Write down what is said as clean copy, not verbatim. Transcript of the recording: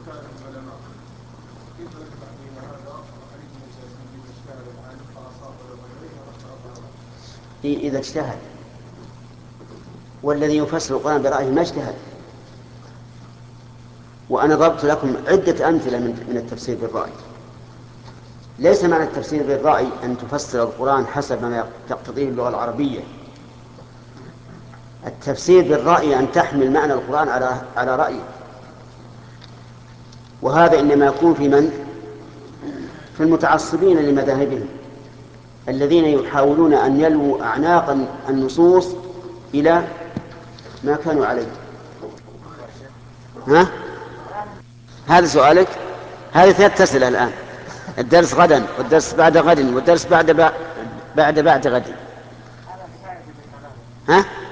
إذا اجتهد، والذي يفسر القرآن برأيه ما اجتهد. وأنا ضربت لكم عدة أمثلة من التفسير بالرأي. ليس معنى التفسير بالرأي أن تفسر القرآن حسب ما تقتضيه اللغة العربية. التفسير بالرأي أن تحمل معنى القرآن على رأيه، وهذا إنما يكون في المتعصبين لمذاهبهم، الذين يحاولون أن يلووا أعناق النصوص إلى ما كانوا عليه. ها؟ هذا سؤالك؟ هذه 3 أسئلة الآن. الدرس غدا، والدرس بعد غد، والدرس بعد غد. ها؟